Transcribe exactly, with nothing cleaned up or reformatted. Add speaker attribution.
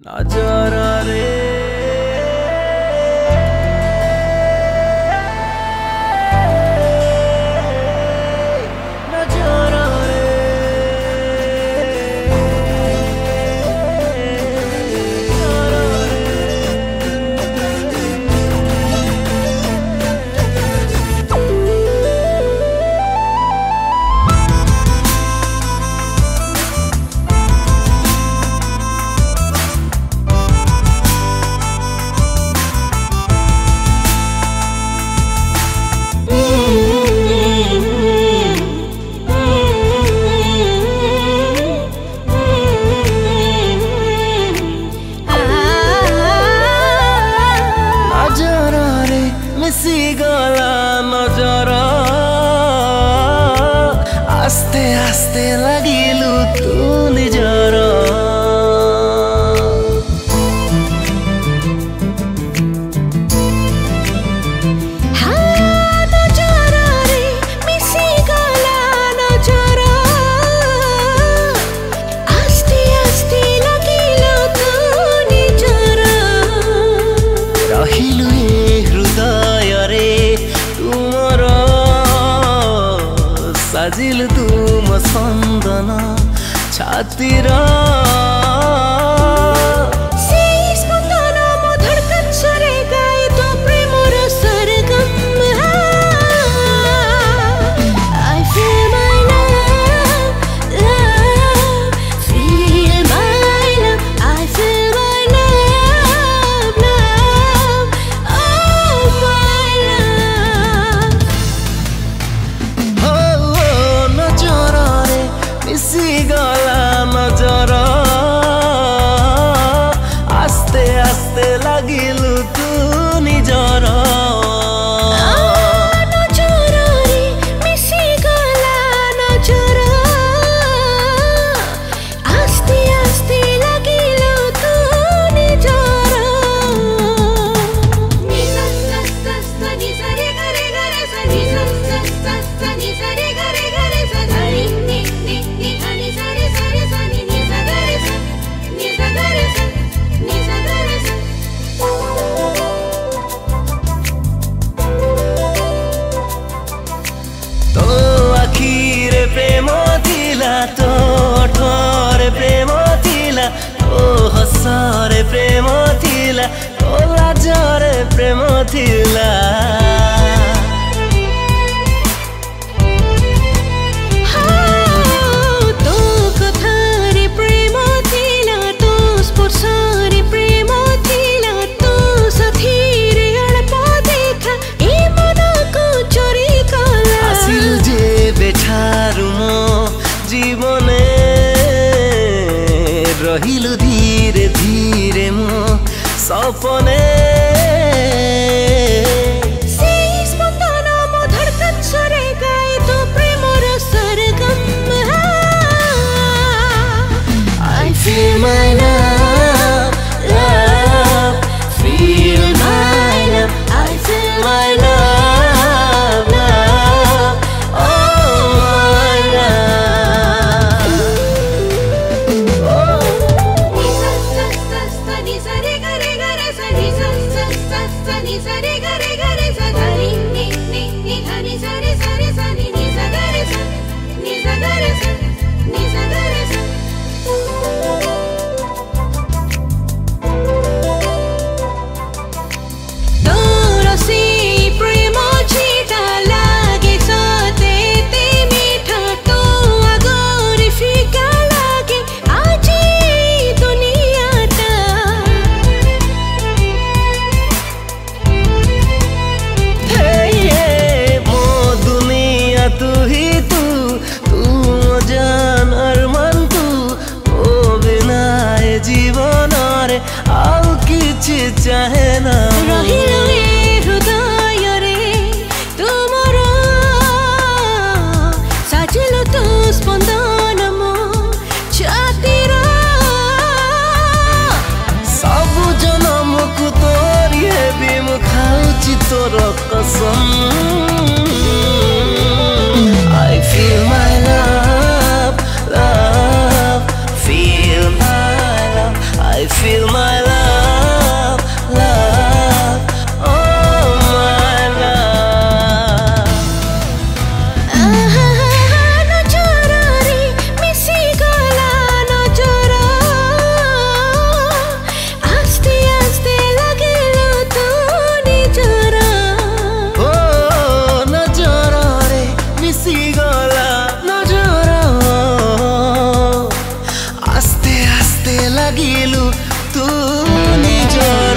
Speaker 1: नजारा रे नजारा रे मिसी गला नजरा आस्ते आस्ते लागिलु तू निजर साजिल तुम संदन छातिर गला नजरा आस्ते आस्ते लागिलु तू निजर प्रेम थिला तो ठोर प्रेम थिला तो हसरे प्रेम थिला तो लाजरे प्रेम थिला तो कथारे प्रेम थिला तो स्पर्शरे प्रेम थिला तो साथीरे अड़प देखा ए मनको चोरी कला आसिल जे बेठारु मो जीवने रहिलु धीरे धीरे मो सपने I feel my love, love, feel my love, I feel my love, love, oh my love. Oh. Ni sa sa sa sa ni sa re ga re ga re sa ni sa sa sa sa ni sa re ga re ga re sa ga ni ni ni ni ha ni sa re sa re sa ni ni sa ga re sa ni sa ga re sa ni sa ga re sa. तू ही तू तू जान अरमान तू ओ बिना ए जीवन रे आउ किछि चाहे ना रहिलो ए हृदय रे तुमर साजिलो तू स्पंदन मो छातिर सब जनम को तोरी हेबी मु खाउछि तोर कसम I feel my love, love, feel my love, I feel
Speaker 2: my love, love, oh my love.
Speaker 1: आहा नजर रे मिसी गला नजर आस्ते आस्ते लगिलो तू निजर
Speaker 2: ओ नजर रे मिसी गला नजर आस्ते आस्ते लगिलु तू निजर